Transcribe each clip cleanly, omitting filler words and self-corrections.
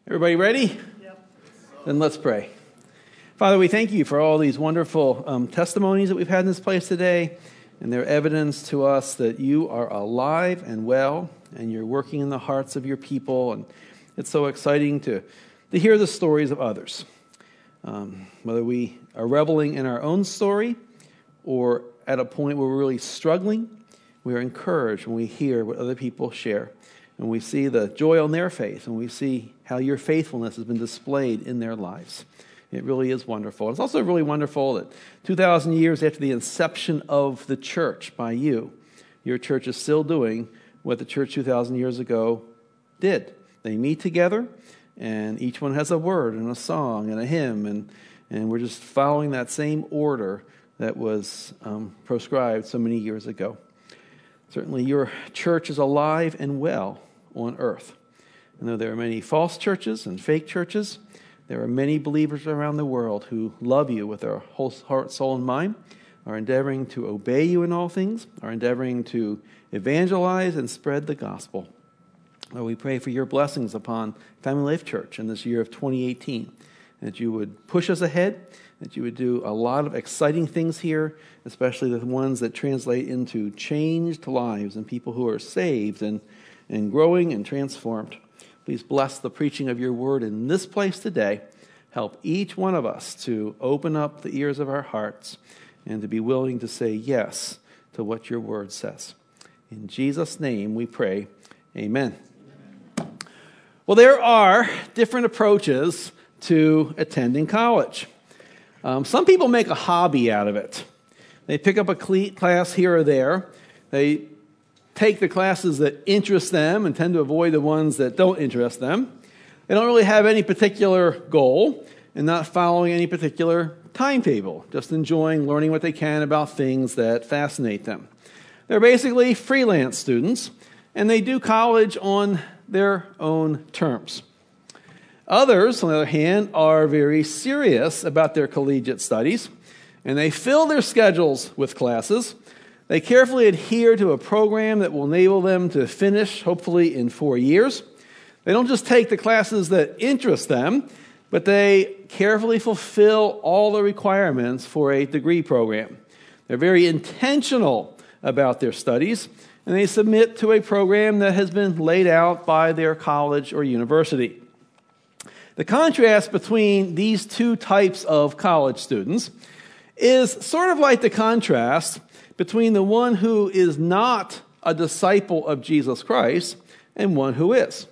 Everybody ready? Yep. Then let's pray. Father, we thank you for all these wonderful testimonies that we've had in this place today, and they're evidence to us that you are alive and well, and you're working in the hearts of your people, and it's so exciting to hear the stories of others. Whether we are reveling in our own story or at a point where we're really struggling, we are encouraged when we hear what other people share. And we see the joy on their face, and we see how your faithfulness has been displayed in their lives. It really is wonderful. It's also really wonderful that 2,000 years after the inception of the church by you, your church is still doing what the church 2,000 years ago did. They meet together, and each one has a word and a song and a hymn, and we're just following that same order that was proscribed so many years ago. Certainly your church is alive and well on earth. I know there are many false churches and fake churches. There are many believers around the world who love you with their whole heart, soul, and mind, are endeavoring to obey you in all things, are endeavoring to evangelize and spread the gospel. Lord, we pray for your blessings upon Family Life Church in this year of 2018, that you would push us ahead, that you would do a lot of exciting things here, especially the ones that translate into changed lives and people who are saved and growing and transformed. Please bless the preaching of your word in this place today. Help each one of us to open up the ears of our hearts and to be willing to say yes to what your word says. In Jesus' name we pray, amen. Well, there are different approaches to attending college. Some people make a hobby out of it. They pick up a class here or there. They take the classes that interest them and tend to avoid the ones that don't interest them. They don't really have any particular goal and not following any particular timetable, just enjoying learning what they can about things that fascinate them. They're basically freelance students, and they do college on their own terms. Others, on the other hand, are very serious about their collegiate studies, and they fill their schedules with classes. They carefully adhere to a program that will enable them to finish, hopefully, in 4 years. They don't just take the classes that interest them, but they carefully fulfill all the requirements for a degree program. They're very intentional about their studies, and they submit to a program that has been laid out by their college or university. The contrast between these two types of college students is sort of like the contrast between the one who is not a disciple of Jesus Christ and one who is.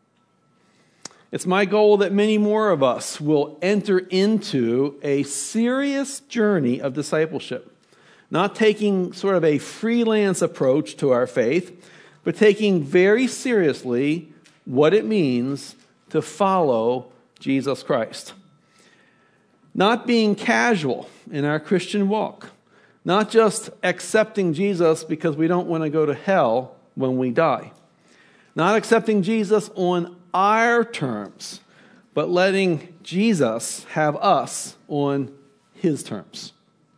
It's my goal that many more of us will enter into a serious journey of discipleship, not taking sort of a freelance approach to our faith, but taking very seriously what it means to follow Jesus Christ. Not being casual in our Christian walk. Not just accepting Jesus because we don't want to go to hell when we die. Not accepting Jesus on our terms, but letting Jesus have us on his terms.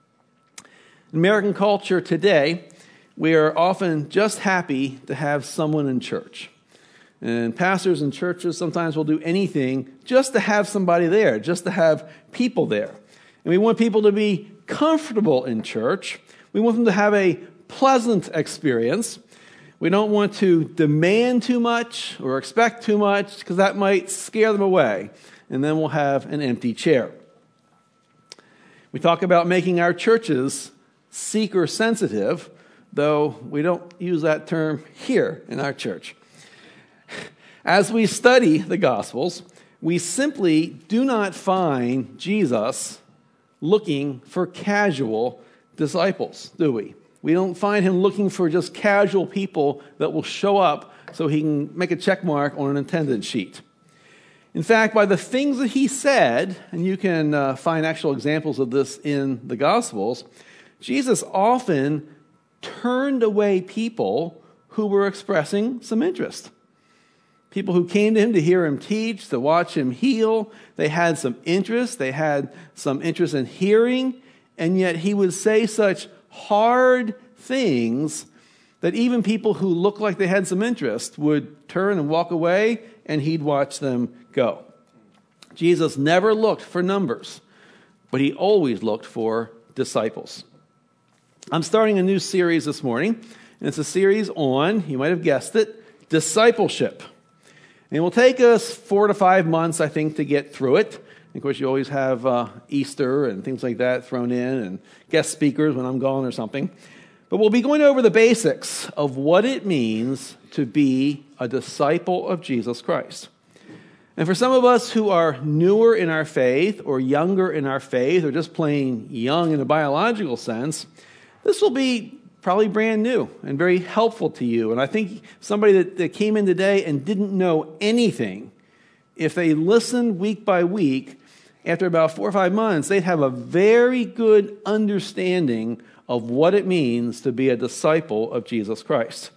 In American culture today, we are often just happy to have someone in church. And pastors and churches sometimes will do anything just to have somebody there, just to have people there. And we want people to be comfortable in church. We want them to have a pleasant experience. We don't want to demand too much or expect too much because that might scare them away. And then we'll have an empty chair. We talk about making our churches seeker sensitive, though we don't use that term here in our church. As we study the Gospels, we simply do not find Jesus looking for casual disciples, do we? We don't find him looking for just casual people that will show up so he can make a check mark on an attendance sheet. In fact, by the things that he said, and you can find actual examples of this in the Gospels, Jesus often turned away people who were expressing some interest. People who came to him to hear him teach, to watch him heal. They had some interest. They had some interest in hearing. And yet he would say such hard things that even people who looked like they had some interest would turn and walk away and he'd watch them go. Jesus never looked for numbers, but he always looked for disciples. I'm starting a new series this morning, and it's a series on, you might have guessed it, discipleship. And it will take us 4 to 5 months, I think, to get through it. And of course, you always have Easter and things like that thrown in, and guest speakers when I'm gone or something. But we'll be going over the basics of what it means to be a disciple of Jesus Christ. And for some of us who are newer in our faith, or younger in our faith, or just plain young in a biological sense, this will be probably brand new and very helpful to you. And I think somebody that came in today and didn't know anything, if they listened week by week, after about 4 or 5 months, they'd have a very good understanding of what it means to be a disciple of Jesus Christ.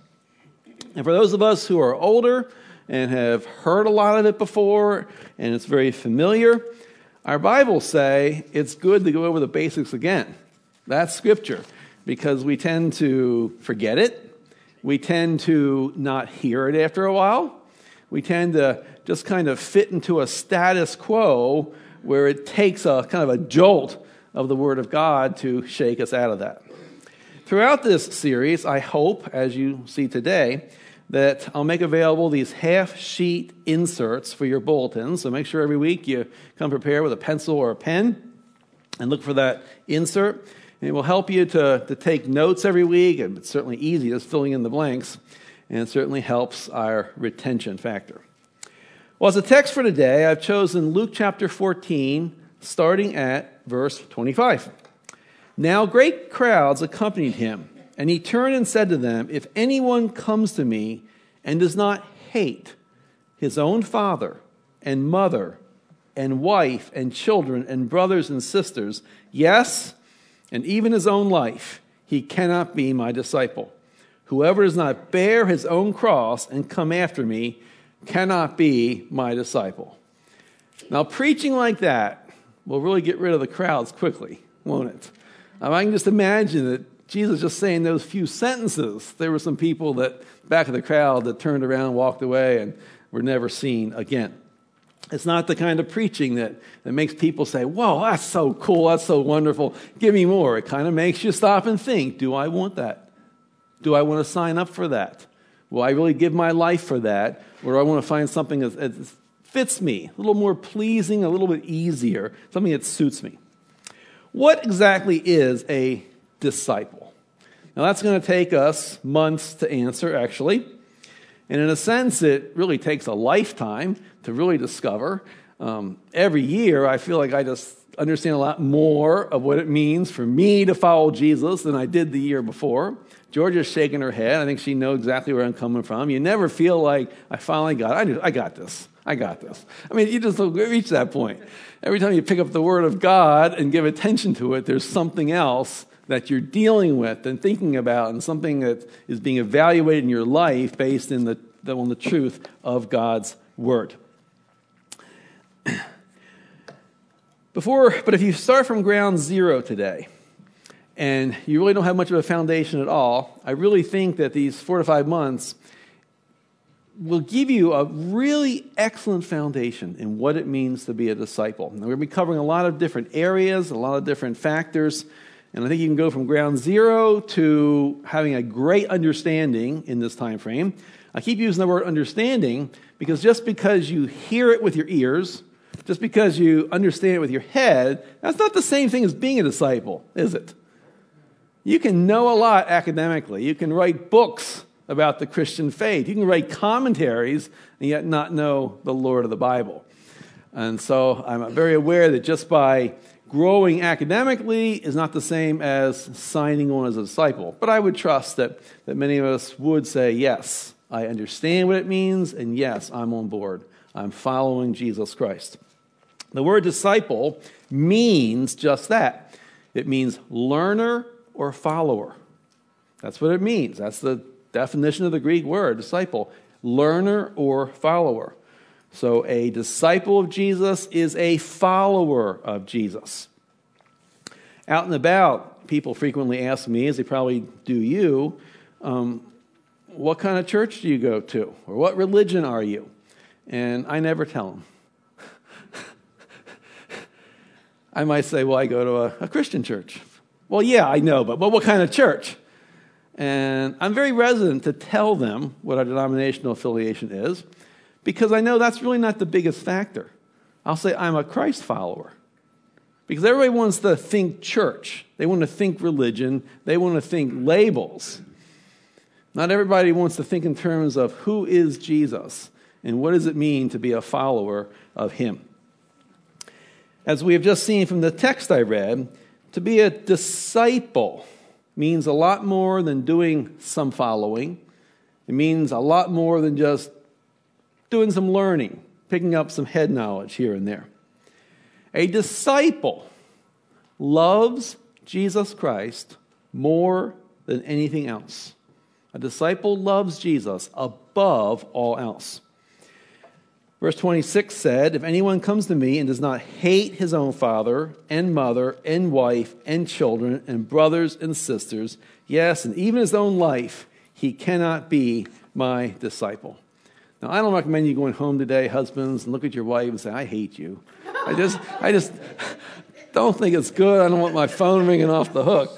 And for those of us who are older and have heard a lot of it before, and it's very familiar, our Bibles say it's good to go over the basics again. That's Scripture, because we tend to forget it. We tend to not hear it after a while. We tend to just kind of fit into a status quo where it takes a kind of a jolt of the Word of God to shake us out of that. Throughout this series, I hope, as you see today, that I'll make available these half-sheet inserts for your bulletins. So make sure every week you come prepared with a pencil or a pen and look for that insert. And it will help you to take notes every week. And it's certainly easy, just filling in the blanks. And it certainly helps our retention factor. Well, as a text for today, I've chosen Luke chapter 14, starting at verse 25. Now great crowds accompanied him, and he turned and said to them, "If anyone comes to me and does not hate his own father and mother and wife and children and brothers and sisters, yes, and even his own life, he cannot be my disciple. Whoever does not bear his own cross and come after me cannot be my disciple." Now, preaching like that will really get rid of the crowds quickly, won't it? I can just imagine that Jesus just saying those few sentences, there were some people that back of the crowd that turned around and walked away and were never seen again. It's not the kind of preaching that makes people say, "Whoa, that's so cool, that's so wonderful, give me more." It kind of makes you stop and think, do I want that? Do I want to sign up for that? Will I really give my life for that? Or do I want to find something that fits me, a little more pleasing, a little bit easier, something that suits me? What exactly is a disciple? Now, that's going to take us months to answer, actually. And in a sense, it really takes a lifetime to really discover. Every year, I feel like I just understand a lot more of what it means for me to follow Jesus than I did the year before. Georgia's shaking her head. I think she knows exactly where I'm coming from. You never feel like, I finally got it. I got this. I got this. I mean, you just don't reach that point. Every time you pick up the Word of God and give attention to it, there's something else that you're dealing with and thinking about, and something that is being evaluated in your life based on the truth of God's Word. But if you start from ground zero today, and you really don't have much of a foundation at all, I really think that these 4 to 5 months will give you a really excellent foundation in what it means to be a disciple. And we're going to be covering a lot of different areas, a lot of different factors, and I think you can go from ground zero to having a great understanding in this time frame. I keep using the word understanding because just because you hear it with your ears, just because you understand it with your head, that's not the same thing as being a disciple, is it? You can know a lot academically. You can write books about the Christian faith. You can write commentaries and yet not know the Lord of the Bible. And so I'm very aware that just by growing academically is not the same as signing on as a disciple. But I would trust that many of us would say, yes, I understand what it means, and yes, I'm on board. I'm following Jesus Christ. The word disciple means just that. It means learner or follower. That's what it means. That's the definition of the Greek word, disciple. Learner or follower. So a disciple of Jesus is a follower of Jesus. Out and about, people frequently ask me, as they probably do you, what kind of church do you go to? Or what religion are you? and I never tell them. I might say, well, I go to a Christian church. Well, yeah, I know, but what kind of church? And I'm very reticent to tell them what our denominational affiliation is because I know that's really not the biggest factor. I'll say I'm a Christ follower because everybody wants to think church. They want to think religion. They want to think labels. Not everybody wants to think in terms of who is Jesus and what does it mean to be a follower of him. As we have just seen from the text I read, to be a disciple means a lot more than doing some following. It means a lot more than just doing some learning, picking up some head knowledge here and there. A disciple loves Jesus Christ more than anything else. A disciple loves Jesus above all else. Verse 26 said, if anyone comes to me and does not hate his own father and mother and wife and children and brothers and sisters, yes, and even his own life, he cannot be my disciple. Now, I don't recommend you going home today, husbands, and look at your wife and say, I hate you. I just don't think it's good. I don't want my phone ringing off the hook.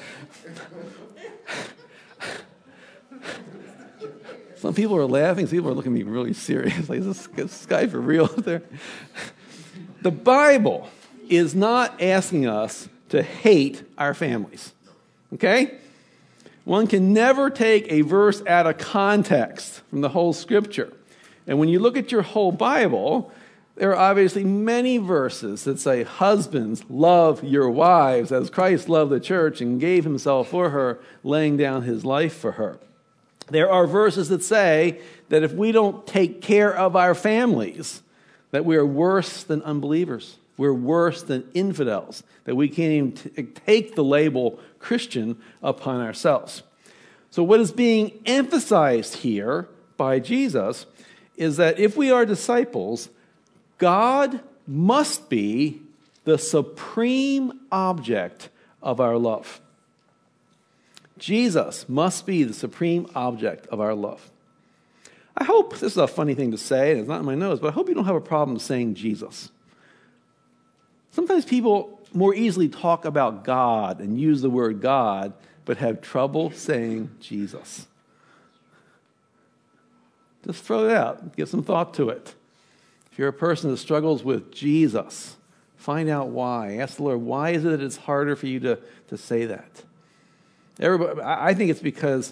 Some people are laughing. Some people are looking at me really serious. Like, is this guy for real up there? The Bible is not asking us to hate our families. Okay? One can never take a verse out of context from the whole Scripture. And when you look at your whole Bible, there are obviously many verses that say, husbands, love your wives as Christ loved the church and gave himself for her, laying down his life for her. There are verses that say that if we don't take care of our families, that we are worse than unbelievers. We're worse than infidels, that we can't even take the label Christian upon ourselves. So what is being emphasized here by Jesus is that if we are disciples, God must be the supreme object of our love. Jesus must be the supreme object of our love. I hope, this is a funny thing to say, and it's not in my nose, but I hope you don't have a problem saying Jesus. Sometimes people more easily talk about God and use the word God, but have trouble saying Jesus. Just throw it out. Give some thought to it. If you're a person that struggles with Jesus, find out why. Ask the Lord, why is it that it's harder for you to say that? Everybody, I think it's because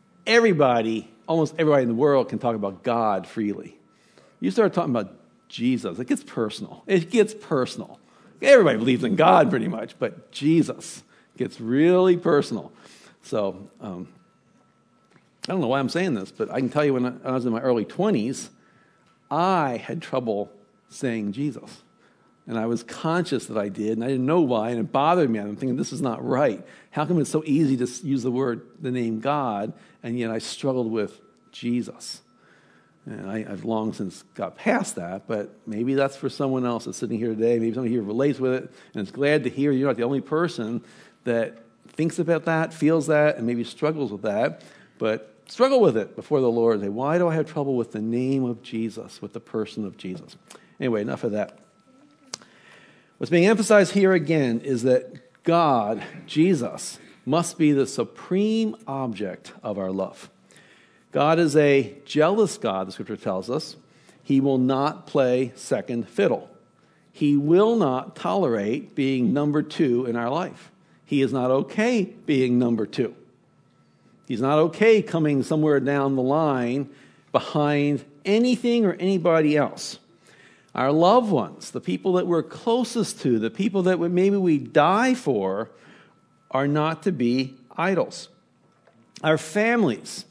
almost everybody in the world can talk about God freely. You start talking about Jesus, it gets personal. It gets personal. Everybody believes in God pretty much, but Jesus gets really personal. So, I don't know why I'm saying this, but I can tell you when I was in my early 20s, I had trouble saying Jesus. And I was conscious that I did, and I didn't know why, and it bothered me. I'm thinking, this is not right. How come it's so easy to use the name God, and yet I struggled with Jesus? And I've long since got past that, but maybe that's for someone else that's sitting here today. Maybe somebody here relates with it, and is glad to hear you're not the only person that thinks about that, feels that, and maybe struggles with that. But struggle with it before the Lord. Say, why do I have trouble with the name of Jesus, with the person of Jesus? Anyway, enough of that. What's being emphasized here again is that God, Jesus, must be the supreme object of our love. God is a jealous God, the Scripture tells us. He will not play second fiddle. He will not tolerate being number two in our life. He is not okay being number two. He's not okay coming somewhere down the line behind anything or anybody else. Our loved ones, the people that we're closest to, the people that maybe we die for, are not to be idols. Our families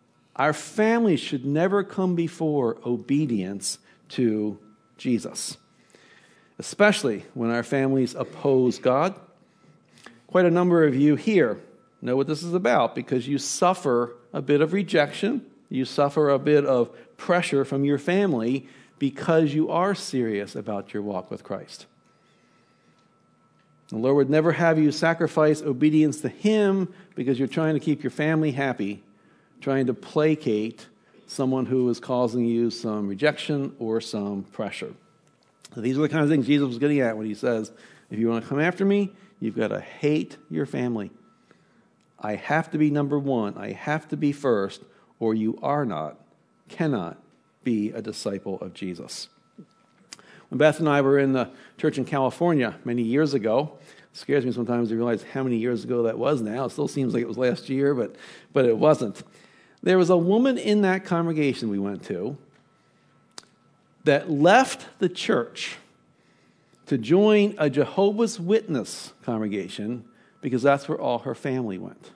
should never come before obedience to Jesus, especially when our families oppose God. Quite a number of you here know what this is about because you suffer a bit of rejection, you suffer a bit of pressure from your family because you are serious about your walk with Christ. The Lord would never have you sacrifice obedience to Him because you're trying to keep your family happy, trying to placate someone who is causing you some rejection or some pressure. So these are the kind of things Jesus was getting at when he says, if you want to come after me, you've got to hate your family. I have to be number one. I have to be first, or you cannot be a disciple of Jesus. When Beth and I were in the church in California many years ago, it scares me sometimes to realize how many years ago that was now. It still seems like it was last year, but it wasn't. There was a woman in that congregation we went to that left the church to join a Jehovah's Witness congregation because that's where all her family went.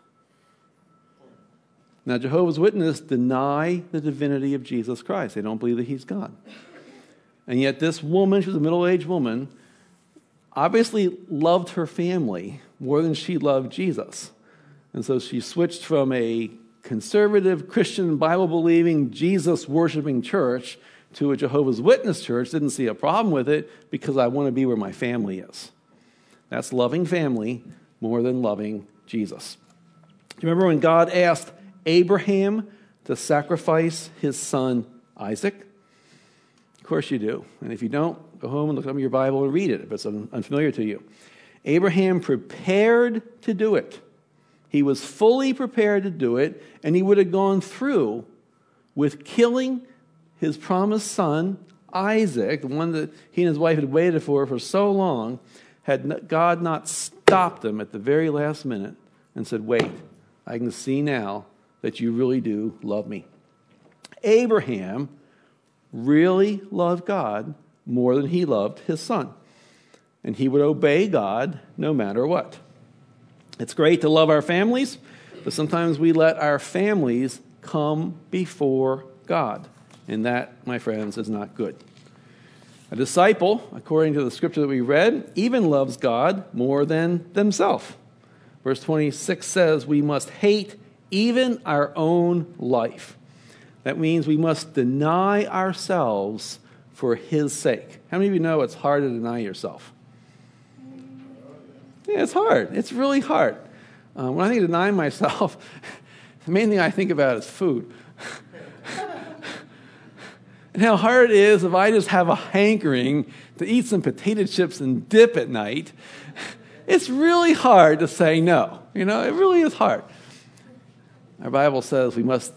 Now, Jehovah's Witnesses deny the divinity of Jesus Christ. They don't believe that he's God. And yet this woman, she was a middle-aged woman, obviously loved her family more than she loved Jesus. And so she switched from a conservative, Christian, Bible-believing, Jesus-worshiping church to a Jehovah's Witness church. Didn't see a problem with it because I want to be where my family is. That's loving family more than loving Jesus. Do you remember when God asked Abraham to sacrifice his son Isaac? Of course you do. And if you don't, go home and look up your Bible and read it if it's unfamiliar to you. Abraham prepared to do it. He was fully prepared to do it, and he would have gone through with killing his promised son, Isaac, the one that he and his wife had waited for so long, had God not stopped him at the very last minute and said, wait, I can see now that you really do love me. Abraham really loved God more than he loved his son. And he would obey God no matter what. It's great to love our families, but sometimes we let our families come before God. And that, my friends, is not good. A disciple, according to the scripture that we read, even loves God more than themselves. Verse 26 says we must hate even our own life. That means we must deny ourselves for his sake. How many of you know it's hard to deny yourself? Yeah, it's hard. It's really hard. When I think of denying myself, the main thing I think about is food. And how hard it is if I just have a hankering to eat some potato chips and dip at night. It's really hard to say no. You know, it really is hard. Our Bible says we must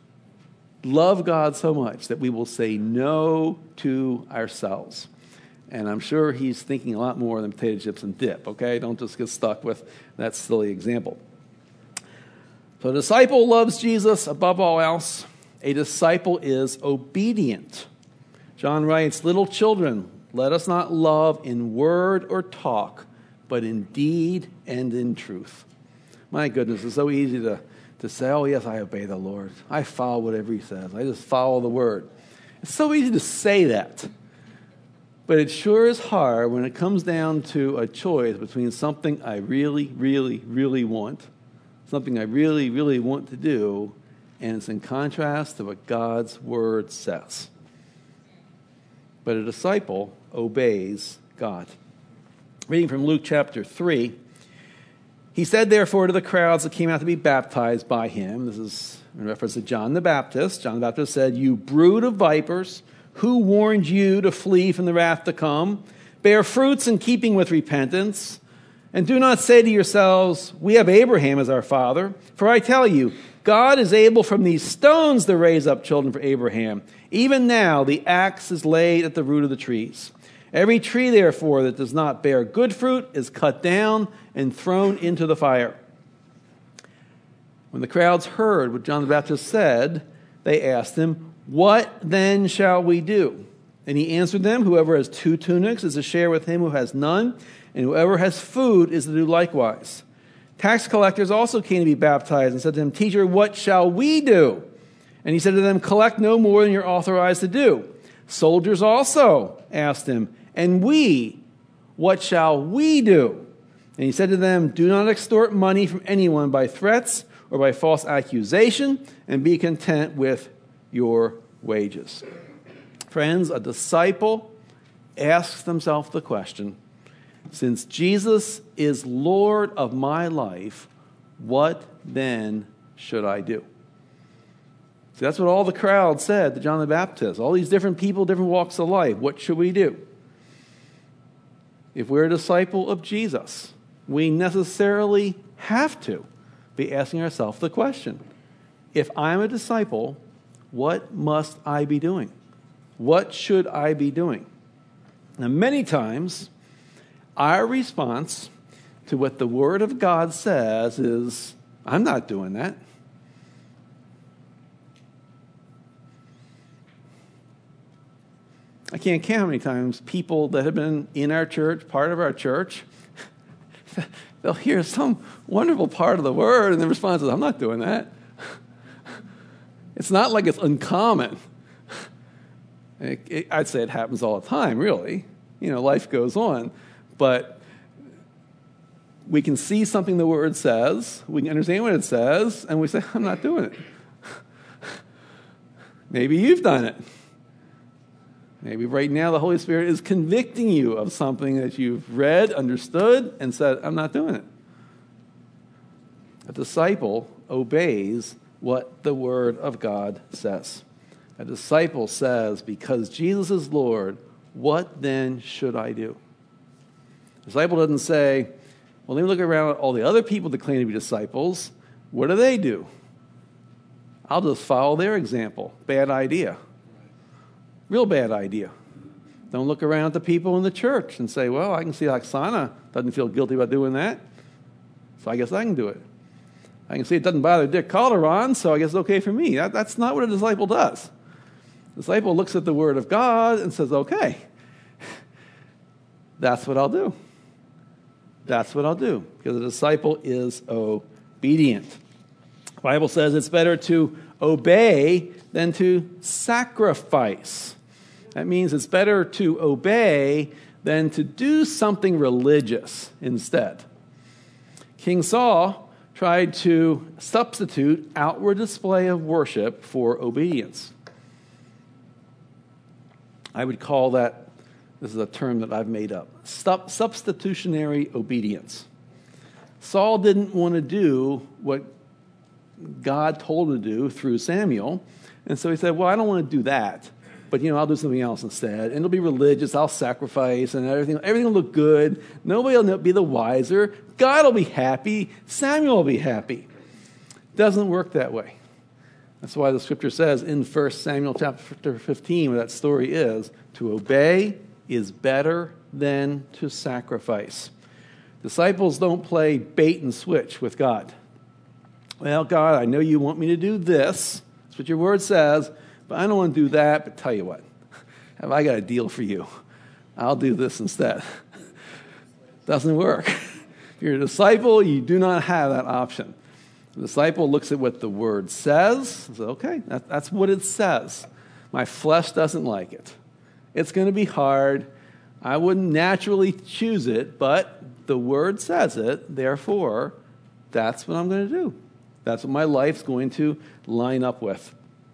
love God so much that we will say no to ourselves. And I'm sure he's thinking a lot more than potato chips and dip, okay? Don't just get stuck with that silly example. So a disciple loves Jesus above all else. A disciple is obedient. John writes, little children, let us not love in word or talk, but in deed and in truth. My goodness, it's so easy to say, oh, yes, I obey the Lord. I follow whatever he says. I just follow the word. It's so easy to say that. But it sure is hard when it comes down to a choice between something I really, really, really want, something I really, really want to do, and it's in contrast to what God's word says. But a disciple obeys God. Reading from Luke chapter 3, he said, therefore, to the crowds that came out to be baptized by him, this is in reference to John the Baptist. John the Baptist said, you brood of vipers, who warned you to flee from the wrath to come? Bear fruits in keeping with repentance. And do not say to yourselves, we have Abraham as our father. For I tell you, God is able from these stones to raise up children for Abraham. Even now the axe is laid at the root of the trees. Every tree, therefore, that does not bear good fruit is cut down and thrown into the fire. When the crowds heard what John the Baptist said, they asked him, what then shall we do? And he answered them, whoever has 2 tunics is to share with him who has none, and whoever has food is to do likewise. Tax collectors also came to be baptized and said to him, teacher, what shall we do? And he said to them, collect no more than you're authorized to do. Soldiers also asked him, and we, what shall we do? And he said to them, do not extort money from anyone by threats or by false accusation, and be content with your wages. Friends, a disciple asks themselves the question, since Jesus is Lord of my life, what then should I do? See, that's what all the crowd said to John the Baptist. All these different people, different walks of life. What should we do? If we're a disciple of Jesus, we necessarily have to be asking ourselves the question, if I'm a disciple, what must I be doing? What should I be doing? Now, many times, our response to what the Word of God says is, I'm not doing that. I can't count how many times people that have been in our church, part of our church, they'll hear some wonderful part of the Word, and the response is, I'm not doing that. It's not like it's uncommon. I'd say it happens all the time, really. Life goes on. But we can see something the Word says, we can understand what it says, and we say, I'm not doing it. Maybe you've done it. Maybe right now the Holy Spirit is convicting you of something that you've read, understood, and said, I'm not doing it. A disciple obeys what the Word of God says. A disciple says, because Jesus is Lord, what then should I do? A disciple doesn't say, well, let me look around at all the other people that claim to be disciples. What do? I'll just follow their example. Bad idea. Real bad idea. Don't look around at the people in the church and say, well, I can see Oksana doesn't feel guilty about doing that, so I guess I can do it. I can see it doesn't bother Dick Calderon, so I guess it's okay for me. That's not what a disciple does. The disciple looks at the Word of God and says, okay, that's what I'll do. That's what I'll do, because a disciple is obedient. The Bible says it's better to obey than to sacrifice. That means it's better to obey than to do something religious instead. King Saul tried to substitute outward display of worship for obedience. I would call that, this is a term that I've made up, substitutionary obedience. Saul didn't want to do what God told him to do through Samuel, and so he said, well, I don't want to do that, but I'll do something else instead, and it'll be religious, I'll sacrifice, and everything will look good, nobody will be the wiser, God will be happy, Samuel will be happy. Doesn't work that way. That's why the scripture says in 1 Samuel chapter 15, where that story is, to obey is better than to sacrifice. Disciples don't play bait and switch with God. Well, God, I know you want me to do this. That's what your word says, but I don't want to do that. But tell you what, have I got a deal for you? I'll do this instead. Doesn't work. If you're a disciple, you do not have that option. The disciple looks at what the word says and says, okay, that's what it says. My flesh doesn't like it. It's going to be hard. I wouldn't naturally choose it, but the word says it. Therefore, that's what I'm going to do. That's what my life's going to line up with.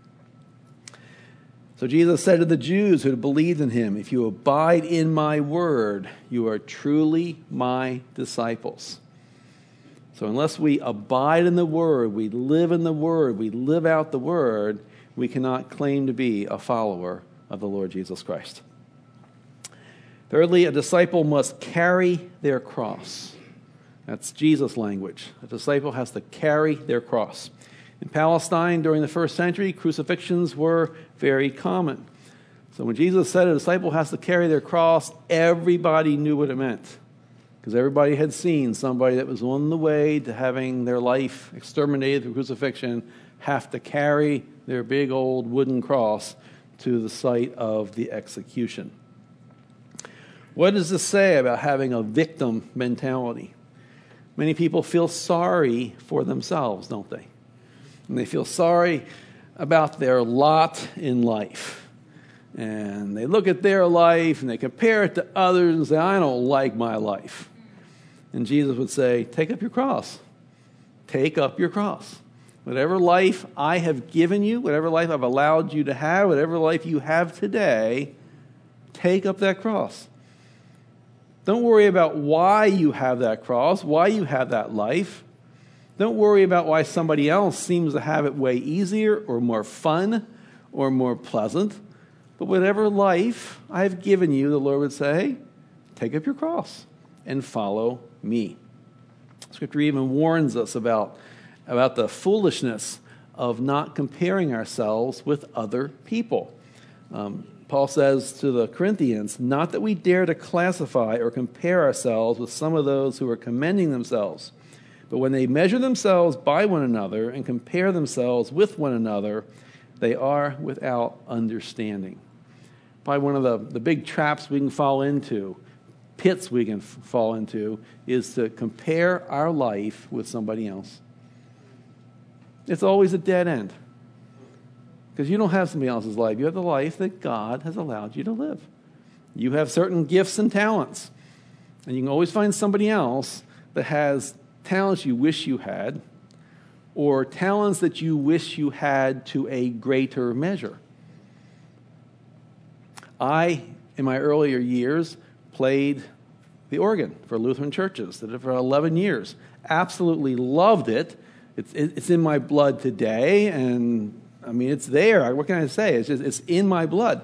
So Jesus said to the Jews who had believed in him, if you abide in my word, you are truly my disciples. So unless we abide in the word, we live in the word, we live out the word, we cannot claim to be a follower of the Lord Jesus Christ. Thirdly, a disciple must carry their cross. That's Jesus' language. A disciple has to carry their cross. In Palestine during the first century, crucifixions were very common. So when Jesus said a disciple has to carry their cross, everybody knew what it meant. Because everybody had seen somebody that was on the way to having their life exterminated through crucifixion have to carry their big old wooden cross to the site of the execution. What does this say about having a victim mentality? Many people feel sorry for themselves, don't they? And they feel sorry about their lot in life. And they look at their life and they compare it to others and say, I don't like my life. And Jesus would say, take up your cross. Take up your cross. Whatever life I have given you, whatever life I've allowed you to have, whatever life you have today, take up that cross. Don't worry about why you have that cross, why you have that life. Don't worry about why somebody else seems to have it way easier or more fun or more pleasant. But whatever life I've given you, the Lord would say, take up your cross and follow me. Scripture even warns us about the foolishness of not comparing ourselves with other people. Paul says to the Corinthians, not that we dare to classify or compare ourselves with some of those who are commending themselves, but when they measure themselves by one another and compare themselves with one another, they are without understanding. Probably one of the big traps we can fall into, pits we can fall into, is to compare our life with somebody else. It's always a dead end. Because you don't have somebody else's life. You have the life that God has allowed you to live. You have certain gifts and talents. And you can always find somebody else that has talents you wish you had, or talents that you wish you had to a greater measure. I, in my earlier years, played the organ for Lutheran churches. Did it for 11 years. Absolutely loved it. It's in my blood today, and I mean, it's there. What can I say? It's in my blood.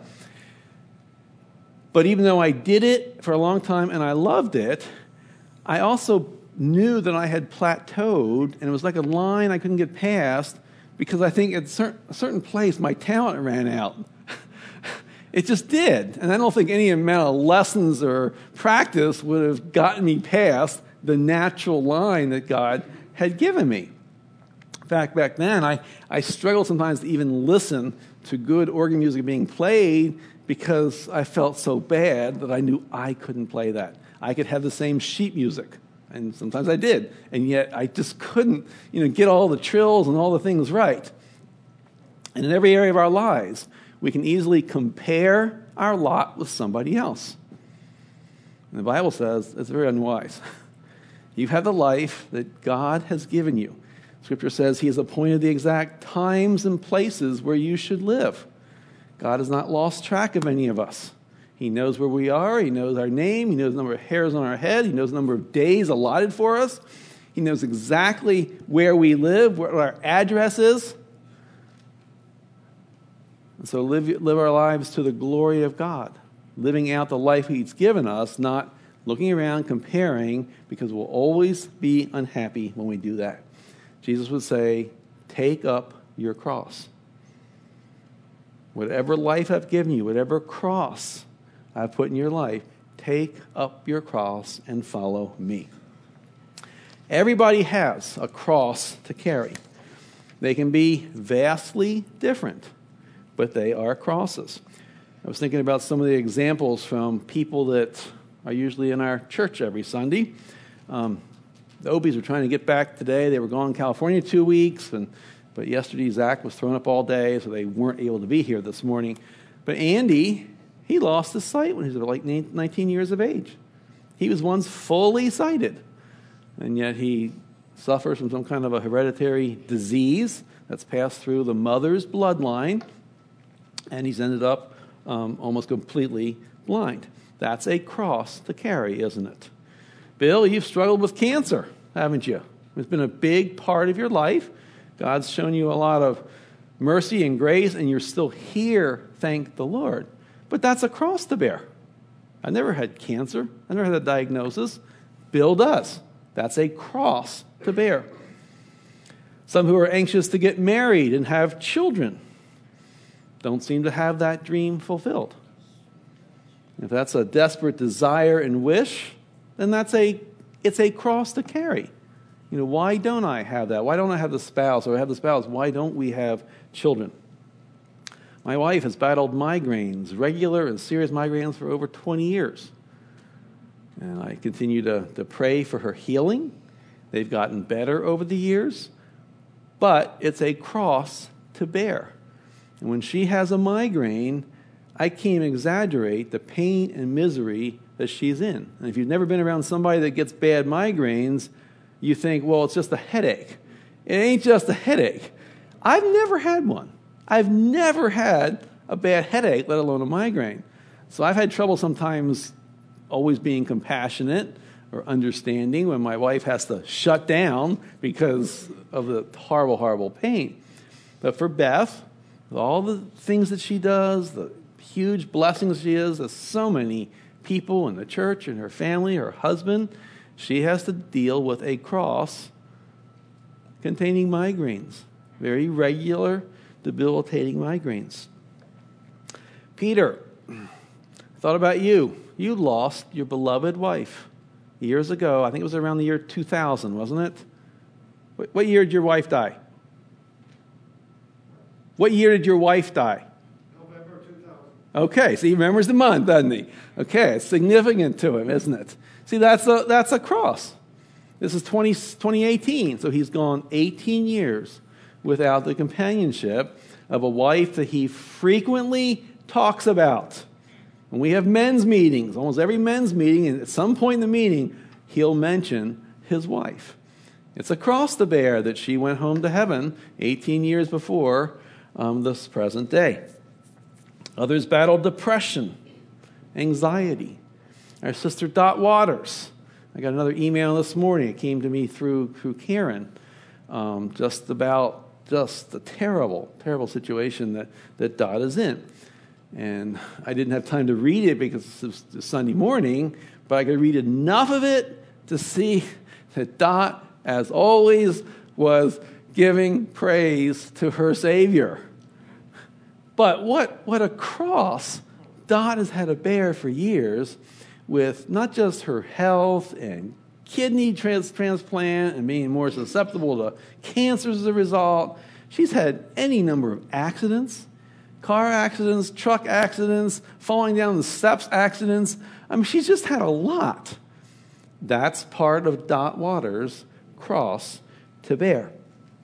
But even though I did it for a long time and I loved it, I also knew that I had plateaued, and it was like a line I couldn't get past because I think at a certain place my talent ran out. It just did. And I don't think any amount of lessons or practice would have gotten me past the natural line that God had given me. In fact, back then, I struggled sometimes to even listen to good organ music being played because I felt so bad that I knew I couldn't play that. I could have the same sheet music, and sometimes I did, and yet I just couldn't, get all the trills and all the things right. And in every area of our lives, we can easily compare our lot with somebody else. And the Bible says it's very unwise. You have the life that God has given you. Scripture says he has appointed the exact times and places where you should live. God has not lost track of any of us. He knows where we are. He knows our name. He knows the number of hairs on our head. He knows the number of days allotted for us. He knows exactly where we live, what our address is. And so live our lives to the glory of God, living out the life he's given us, not looking around, comparing, because we'll always be unhappy when we do that. Jesus would say, take up your cross. Whatever life I've given you, whatever cross I've put in your life, take up your cross and follow me. Everybody has a cross to carry. They can be vastly different, but they are crosses. I was thinking about some of the examples from people that are usually in our church every Sunday. The Obies were trying to get back today. They were gone in California 2 weeks, but yesterday Zach was thrown up all day, so they weren't able to be here this morning. But Andy, he lost his sight when he was like 19 years of age. He was once fully sighted, and yet he suffers from some kind of a hereditary disease that's passed through the mother's bloodline, and he's ended up almost completely blind. That's a cross to carry, isn't it? Bill, you've struggled with cancer, haven't you? It's been a big part of your life. God's shown you a lot of mercy and grace, and you're still here, thank the Lord. But that's a cross to bear. I never had cancer. I never had a diagnosis. Bill does. That's a cross to bear. Some who are anxious to get married and have children don't seem to have that dream fulfilled. If that's a desperate desire and wish, then it's a cross to carry. Why don't I have that? Why don't I have the spouse? Or I have the spouse, why don't we have children? My wife has battled migraines, regular and serious migraines, for over 20 years. And I continue to pray for her healing. They've gotten better over the years. But it's a cross to bear. And when she has a migraine, I can't even exaggerate the pain and misery that she's in. And if you've never been around somebody that gets bad migraines, you think, well, it's just a headache. It ain't just a headache. I've never had one. I've never had a bad headache, let alone a migraine. So I've had trouble sometimes always being compassionate, or understanding when my wife has to shut down because of the horrible, horrible pain. But for Beth, with all the things that she does, the huge blessings she is, there's so many people in the church and her family, her husband, she has to deal with a cross containing migraines, very regular, debilitating migraines. Peter, thought about you. You lost your beloved wife years ago. I think it was around the year 2000, wasn't it? What year did your wife die? What year did your wife die? November 2000. Okay, so he remembers the month, doesn't he? Okay, it's significant to him, isn't it? See, that's a cross. This is 2018, so he's gone 18 years without the companionship of a wife that he frequently talks about. When we have men's meetings, almost every men's meeting, and at some point in the meeting, he'll mention his wife. It's a cross to bear that she went home to heaven 18 years before this present day. Others battled depression, anxiety. Our sister Dot Waters. I got another email this morning. It came to me through Karen, just the terrible, terrible situation that Dot is in. And I didn't have time to read it because it was Sunday morning, but I could read enough of it to see that Dot, as always, was giving praise to her Savior. But what a cross Dot has had to bear for years with not just her health and kidney transplant and being more susceptible to cancers as a result. She's had any number of accidents, car accidents, truck accidents, falling down the steps accidents. I mean, she's just had a lot. That's part of Dot Waters' cross to bear.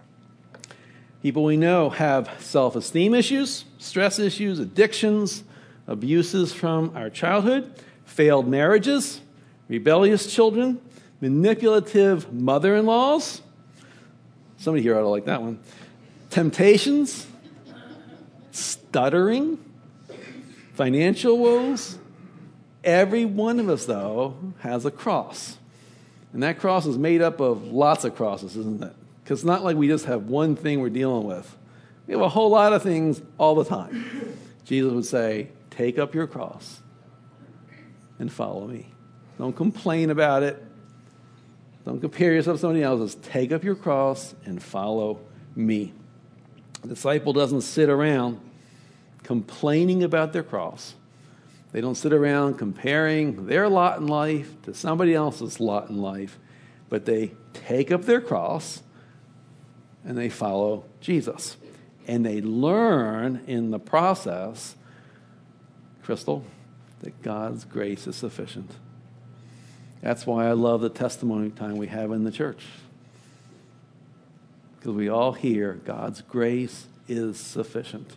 People we know have self-esteem issues, stress issues, addictions, abuses from our childhood, failed marriages, rebellious children, manipulative mother-in-laws. Somebody here ought to like that one. Temptations, stuttering, financial woes. Every one of us, though, has a cross. And that cross is made up of lots of crosses, isn't it? Because it's not like we just have one thing we're dealing with. We have a whole lot of things all the time. Jesus would say, take up your cross and follow me. Don't complain about it. Don't compare yourself to somebody else. Just take up your cross and follow me. A disciple doesn't sit around complaining about their cross. They don't sit around comparing their lot in life to somebody else's lot in life, but they take up their cross and they follow Jesus. And they learn in the process, Crystal, that God's grace is sufficient. That's why I love the testimony time we have in the church. Because we all hear God's grace is sufficient.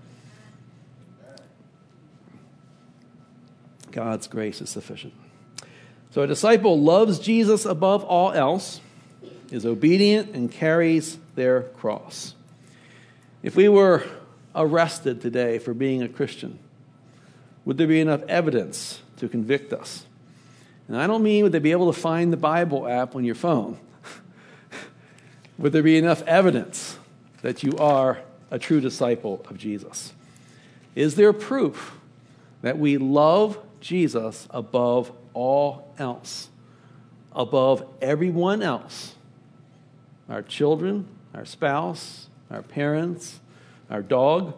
God's grace is sufficient. So a disciple loves Jesus above all else, is obedient, and carries their cross. If we were arrested today for being a Christian, would there be enough evidence to convict us? And I don't mean would they be able to find the Bible app on your phone. Would there be enough evidence that you are a true disciple of Jesus? Is there proof that we love Jesus above all else, above everyone else? Our children, our spouse, our parents, our dog.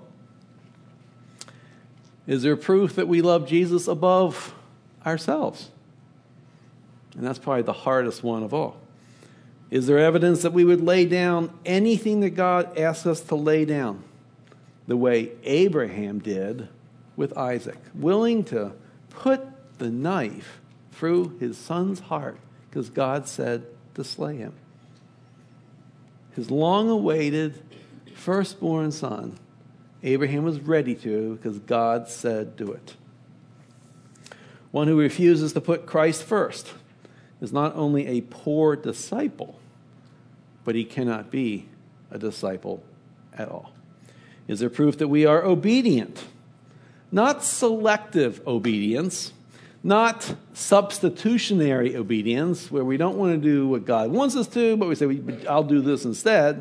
Is there proof that we love Jesus above ourselves? And that's probably the hardest one of all. Is there evidence that we would lay down anything that God asks us to lay down, the way Abraham did with Isaac, willing to put the knife through his son's heart because God said to slay him? His long-awaited firstborn son, Abraham was ready to because God said do it. One who refuses to put Christ first is not only a poor disciple, but he cannot be a disciple at all. Is there proof that we are obedient? Not selective obedience, Not substitutionary obedience, where we don't want to do what God wants us to, but we say, I'll do this instead.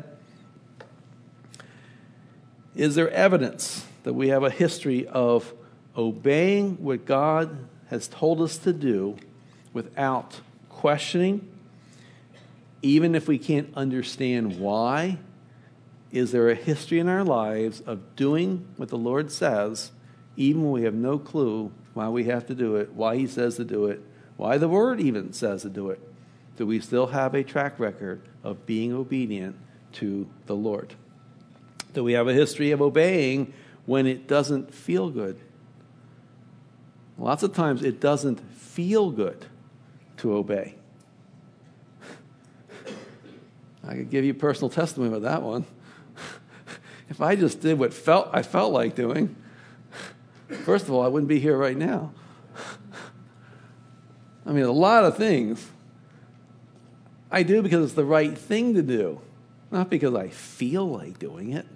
Is there evidence that we have a history of obeying what God has told us to do without questioning, even if we can't understand why? Is there a history in our lives of doing what the Lord says, even when we have no clue why we have to do it, why he says to do it, why the Word even says to do it? Do we still have a track record of being obedient to the Lord? Do we have a history of obeying when it doesn't feel good? Lots of times it doesn't feel good to obey. I could give you personal testimony about that one. If I just did what I felt like doing, first of all, I wouldn't be here right now. I mean, a lot of things I do because it's the right thing to do, not because I feel like doing it.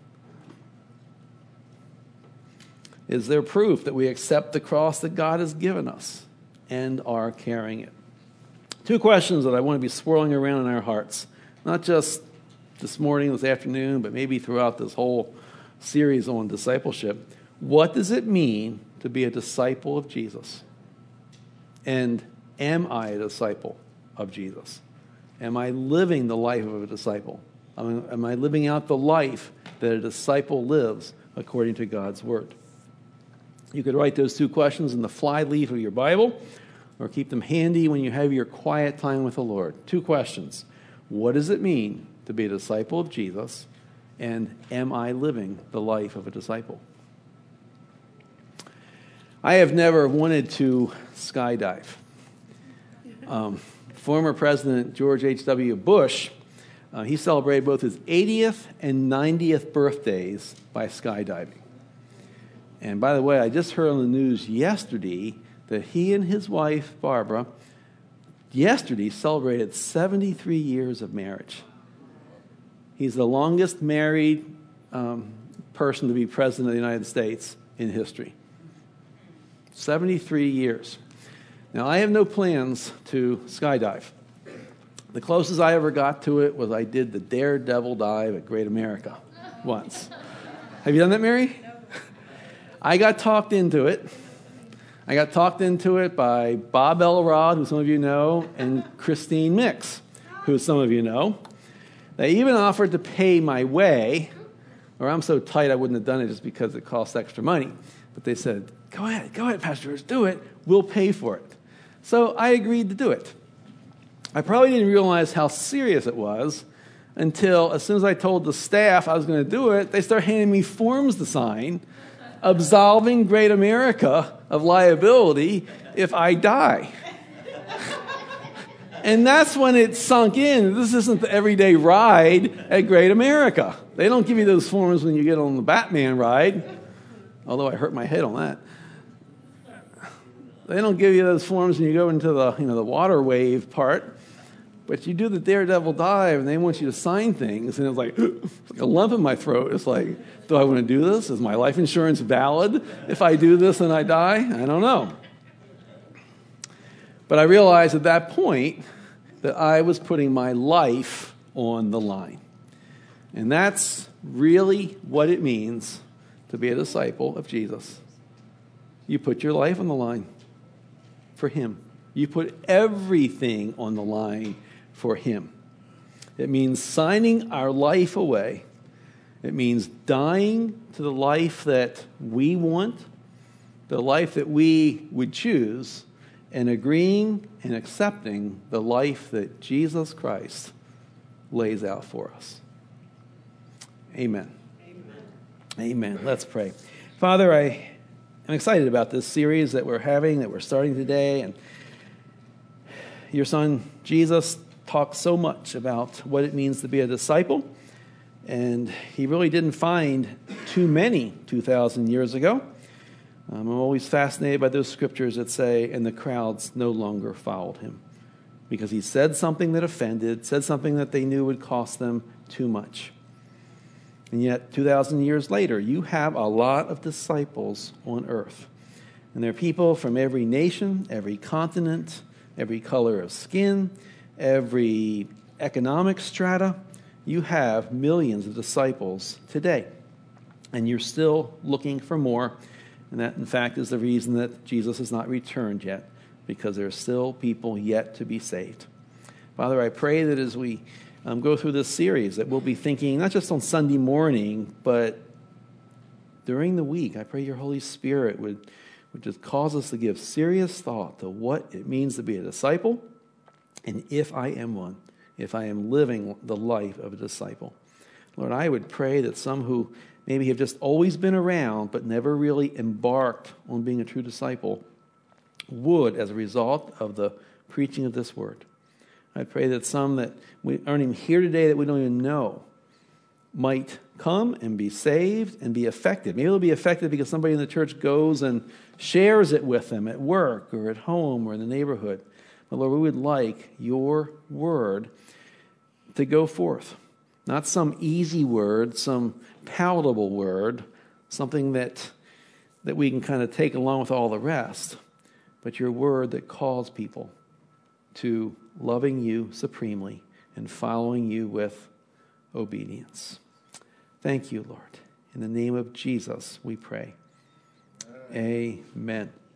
Is there proof that we accept the cross that God has given us and are carrying it? Two questions that I want to be swirling around in our hearts, not just this morning, this afternoon, but maybe throughout this whole series on discipleship. What does it mean to be a disciple of Jesus? And am I a disciple of Jesus? Am I living the life of a disciple? Am I living out the life that a disciple lives according to God's Word? You could write those two questions in the flyleaf of your Bible or keep them handy when you have your quiet time with the Lord. Two questions. What does it mean to be a disciple of Jesus? And am I living the life of a disciple? I have never wanted to skydive. Former President George H.W. Bush, he celebrated both his 80th and 90th birthdays by skydiving. And by the way, I just heard on the news yesterday that he and his wife, Barbara, yesterday celebrated 73 years of marriage. He's the longest married person to be president of the United States in history. 73 years. Now, I have no plans to skydive. The closest I ever got to it was I did the Daredevil dive at Great America once. Have you done that, Mary? I got talked into it. I got talked into it by Bob Elrod, who some of you know, and Christine Mix, who some of you know. They even offered to pay my way, or I'm so tight I wouldn't have done it just because it costs extra money. But they said, go ahead, pastors, do it. We'll pay for it. So I agreed to do it. I probably didn't realize how serious it was until as soon as I told the staff I was going to do it, they started handing me forms to sign, absolving Great America of liability if I die. And that's when it sunk in. This isn't the everyday ride at Great America. They don't give you those forms when you get on the Batman ride, although I hurt my head on that. They don't give you those forms when you go into the water wave part, but you do the Daredevil dive and they want you to sign things, and it's like a lump in my throat. It's like, do I want to do this? Is my life insurance valid if I do this and I die? I don't know. But I realized at that point that I was putting my life on the line. And that's really what it means to be a disciple of Jesus. You put your life on the line for him. You put everything on the line for him. It means signing our life away. It means dying to the life that we want, the life that we would choose, and agreeing and accepting the life that Jesus Christ lays out for us. Amen. Amen. Let's pray. Father, I am excited about this series that we're having, that we're starting today. And your son, Jesus, talked so much about what it means to be a disciple. And he really didn't find too many 2,000 years ago. I'm always fascinated by those scriptures that say, and the crowds no longer followed him. Because he said something that offended, said something that they knew would cost them too much. And yet, 2,000 years later, you have a lot of disciples on earth. And there are people from every nation, every continent, every color of skin, every economic strata. You have millions of disciples today. And you're still looking for more. And that, in fact, is the reason that Jesus has not returned yet, because there are still people yet to be saved. Father, I pray that as we go through this series, that we'll be thinking not just on Sunday morning, but during the week. I pray your Holy Spirit would just cause us to give serious thought to what it means to be a disciple, and if I am one, if I am living the life of a disciple. Lord, I would pray that some who maybe have just always been around but never really embarked on being a true disciple would, as a result of the preaching of this word. I pray that some that we aren't even here today that we don't even know might come and be saved and be affected. Maybe they'll be affected because somebody in the church goes and shares it with them at work or at home or in the neighborhood. But Lord, we would like your word to go forth. Not some easy word, some palatable word, something that we can kind of take along with all the rest, but your word that calls people to loving you supremely and following you with obedience. Thank you, Lord. In the name of Jesus, we pray. Amen.